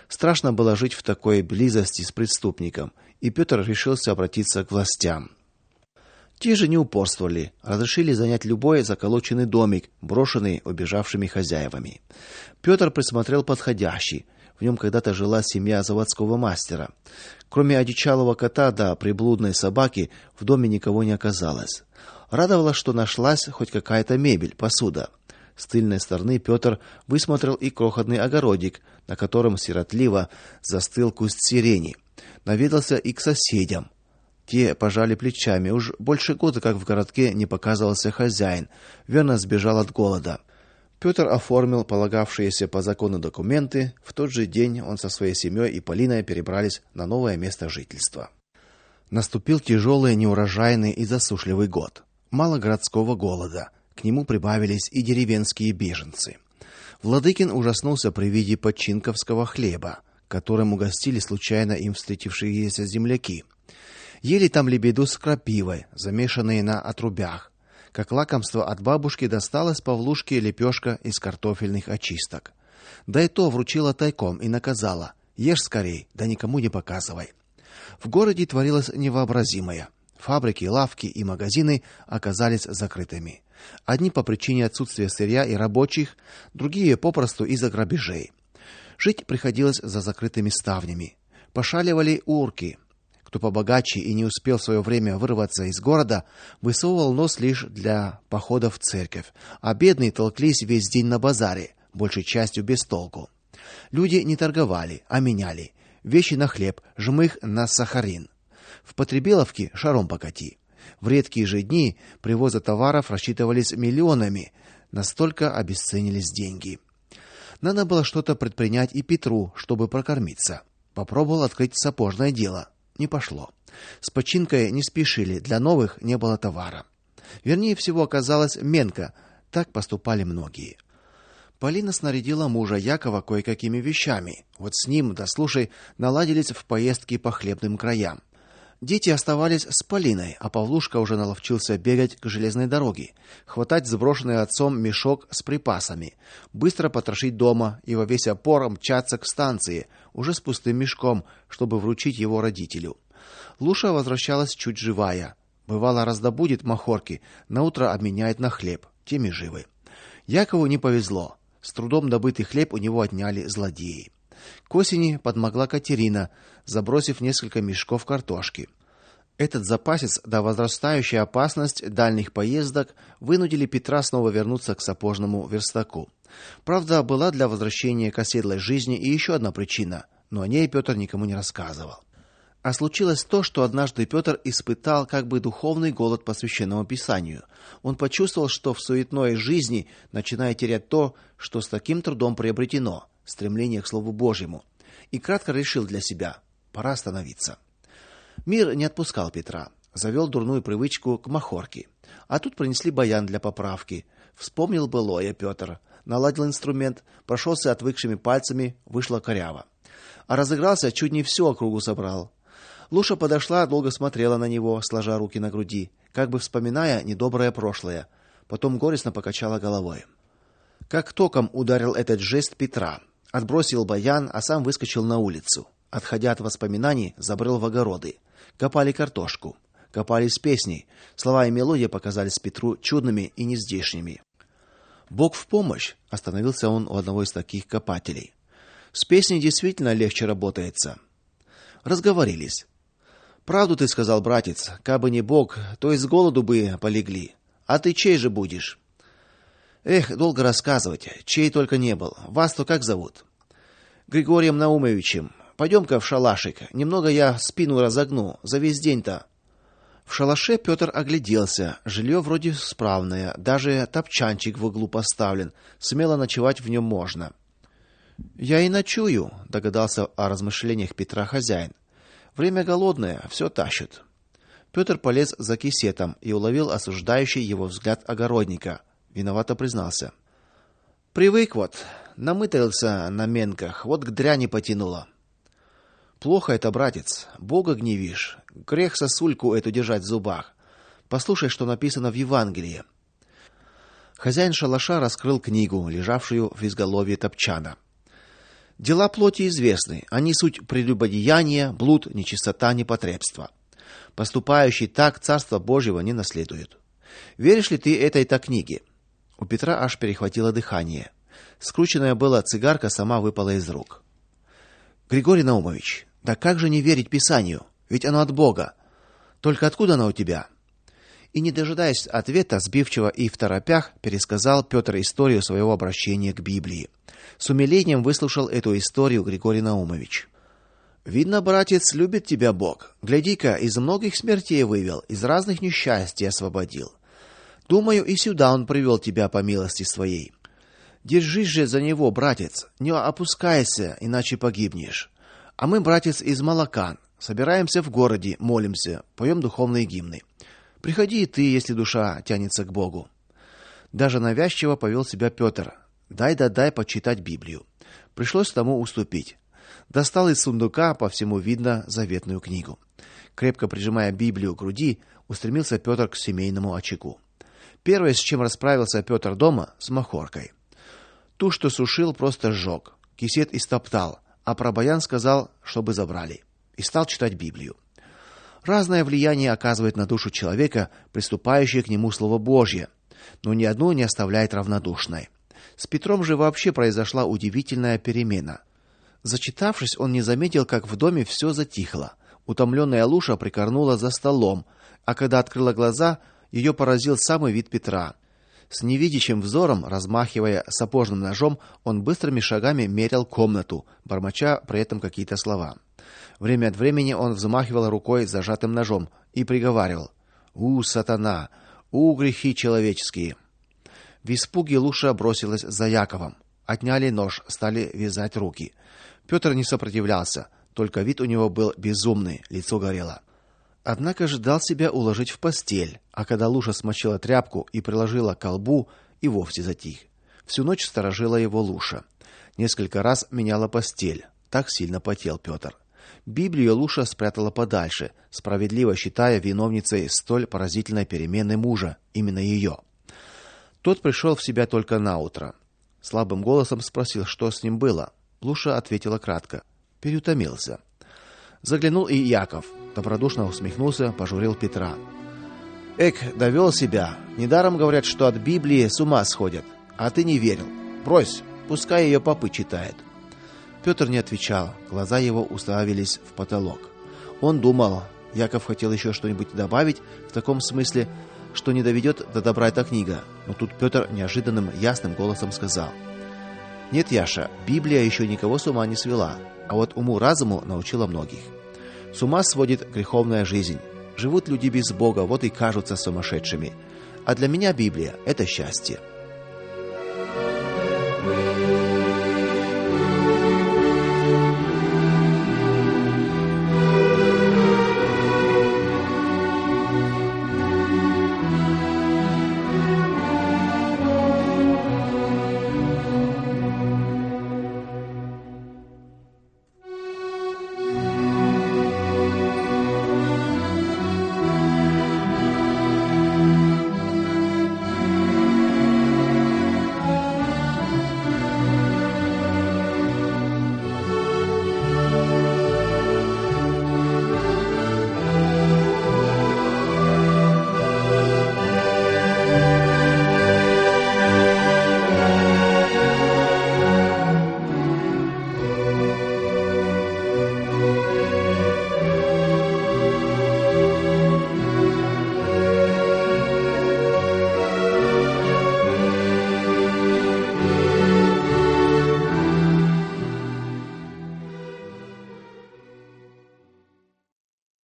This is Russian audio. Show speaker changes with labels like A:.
A: Страшно было жить в такой близости с преступником, и Петр решился обратиться к властям. Те же не упорствовали, разрешили занять любой заколоченный домик, брошенный убежавшими хозяевами. Петр присмотрел подходящий. В нем когда-то жила семья заводского мастера. Кроме одичалого кота да приблудной собаки, в доме никого не оказалось. Радовало, что нашлась хоть какая-то мебель, посуда. С тыльной стороны Петр высмотрел и крохотный огородик, на котором сиротливо застыл куст сирени. Наведался и к соседям. Те пожали плечами. Уж больше года как в городке не показывался хозяин, верно сбежал от голода. Петр оформил полагавшиеся по закону документы. В тот же день он со своей семьей и Полиной перебрались на новое место жительства. Наступил тяжелый, неурожайный и засушливый год. Мало городского голода. К нему прибавились и деревенские беженцы. Владыкин ужаснулся при виде подчинковского хлеба, которым угостили случайно им встретившиеся земляки. Ели там лебеду с крапивой, замешанные на отрубях. Как лакомство от бабушки досталось Павлушке лепешка из картофельных очисток. Да и то вручила тайком и наказала: ешь скорей, да никому не показывай. В городе творилось невообразимое. Фабрики, лавки и магазины оказались закрытыми. Одни по причине отсутствия сырья и рабочих, другие попросту из-за грабежей. Жить приходилось за закрытыми ставнями. Пошаливали урки. Кто побогаче и не успел в свое время вырваться из города, высовывал нос лишь для похода в церковь, а бедные толклись весь день на базаре, большей частью без толку. Люди не торговали, а меняли: вещи на хлеб, жмых на сахарин. В потребеловке шаром покати. В редкие же дни привоза товаров рассчитывались миллионами, настолько обесценились деньги. Надо было что-то предпринять и Петру, чтобы прокормиться. Попробовал открыть сапожное дело. Не пошло. С починкой не спешили, для новых не было товара. Вернее всего, оказалась менка. Так поступали многие. Полина снарядила мужа Якова кое-какими вещами. Вот с ним, да слушай, наладились в поездки по хлебным краям. Дети оставались с Полиной, а Павлушка уже наловчился бегать к железной дороге, хватать сброшенный отцом мешок с припасами, быстро потрошить дома и во весь опор мчаться к станции, уже с пустым мешком, чтобы вручить его родителю. Луша возвращалась чуть живая. Бывало, раздобудет махорки, наутро обменяет на хлеб, теми живы. Якову не повезло. С трудом добытый хлеб у него отняли злодеи. К осени подмогла Катерина, забросив несколько мешков картошки. Этот запасец да возрастающая опасность дальних поездок вынудили Петра снова вернуться к сапожному верстаку. Правда, была для возвращения к оседлой жизни и еще одна причина, но о ней Петр никому не рассказывал. А случилось то, что однажды Петр испытал как бы духовный голод по священному писанию. Он почувствовал, что в суетной жизни начинает терять то, что с таким трудом приобретено стремление к слову Божьему, и кратко решил для себя: пора остановиться. Мир не отпускал Петра, завел дурную привычку к махорке. А тут принесли баян для поправки. Вспомнил былое Петр, наладил инструмент, прошелся отвыкшими пальцами, вышло коряво. А разыгрался, чуть не всю округу собрал. Луша подошла, долго смотрела на него, сложа руки на груди, как бы вспоминая недоброе прошлое. Потом горестно покачала головой. Как током ударил этот жест Петра. Отбросил баян, а сам выскочил на улицу. Отходя от воспоминаний, забрел в огороды. Копали картошку, копали с песней. Слова и мелодия показались Петру чудными и нездешними. Бог в помощь, остановился он у одного из таких копателей. С песней действительно легче работается. Разговорились. Правду ты сказал, братец, кабы не Бог, то и с голоду бы полегли. А ты чей же будешь? Эх, долго рассказывать, чей только не был. Вас-то как зовут? Григорием Наумовичем. Пойдем-ка в шалашик, немного я спину разогну, за весь день-то. В шалаше Петр огляделся. Жилье вроде справное, даже топчанчик в углу поставлен, смело ночевать в нем можно. Я и ночую, догадался о размышлениях Петра хозяин. Время голодное, все тащит. Петр полез за кисетом и уловил осуждающий его взгляд огородника. Виновато признался: привык вот, намытался на менках, вот к дряни потянуло. Плохо это, братец, Бога гневишь. Грех сосульку эту держать в зубах. Послушай, что написано в Евангелии. Хозяин шалаша раскрыл книгу, лежавшую в изголовье топчана. Дела плоти известны, они суть прелюбодеяние, блуд, нечистота, непотребство. Поступающий так Царство Божьего не наследует. Веришь ли ты этой-то книге? У Петра аж перехватило дыхание. Скрученная была цигарка сама выпала из рук. Григорий Наумович, да как же не верить Писанию? Ведь оно от Бога. Только откуда оно у тебя? И не дожидаясь ответа, сбивчиво и второпях пересказал Петр историю своего обращения к Библии. С умилением выслушал эту историю Григорий Наумович. Видно, братец, любит тебя Бог. Гляди-ка, из многих смертей вывел, из разных несчастий освободил. Думаю, и сюда он привел тебя по милости своей. Держись же за него, братец, не опускайся, иначе погибнешь. А мы, братец, из Малакан, собираемся в городе, молимся, поем духовные гимны. Приходи и ты, если душа тянется к Богу. Даже навязчиво повел себя Петр. Дай почитать Библию. Пришлось тому уступить. Достал из сундука, по всему видно, заветную книгу. Крепко прижимая Библию к груди, устремился Петр к семейному очагу. Первое, с чем расправился Петр дома, с махоркой. Ту, что сушил, просто сжег. Кисет истоптал, а про баян сказал, чтобы забрали. И стал читать Библию. Разное влияние оказывает на душу человека, приступающее к нему Слово Божье, но ни одно не оставляет равнодушной. С Петром же вообще произошла удивительная перемена. Зачитавшись, он не заметил, как в доме все затихло. Утомленная Луша прикорнула за столом, а когда открыла глаза, ее поразил самый вид Петра. С невидящим взором, размахивая сапожным ножом, он быстрыми шагами мерял комнату, бормоча при этом какие-то слова. Время от времени он взмахивал рукой с зажатым ножом и приговаривал: сатана! Грехи человеческие!» В испуге Луша бросилась за Яковом. Отняли нож, стали вязать руки. Петр не сопротивлялся, только вид у него был безумный, лицо горело. Однако же дал себя уложить в постель, а когда Луша смочила тряпку и приложила к колбу, и вовсе затих. Всю ночь сторожила его Луша. Несколько раз меняла постель. Так сильно потел Петр. Библию Луша спрятала подальше, справедливо считая виновницей столь поразительной перемены мужа, именно ее. Тот пришел в себя только наутро. Слабым голосом спросил, что с ним было. Луша ответила кратко: переутомился. Заглянул и Яков, добродушно усмехнулся, пожурил Петра. Довел себя. Недаром говорят, что от Библии с ума сходят, а ты не верил. Брось, пускай ее попы читает. Петр не отвечал, глаза его уставились в потолок. Он думал, Яков хотел еще что-нибудь добавить в таком смысле, что не доведет до добра эта книга, но тут Петр неожиданным ясным голосом сказал: «Нет, Яша, Библия еще никого с ума не свела, а вот уму-разуму научила многих. С ума сводит греховная жизнь. Живут люди без Бога, вот и кажутся сумасшедшими. А для меня Библия — это счастье».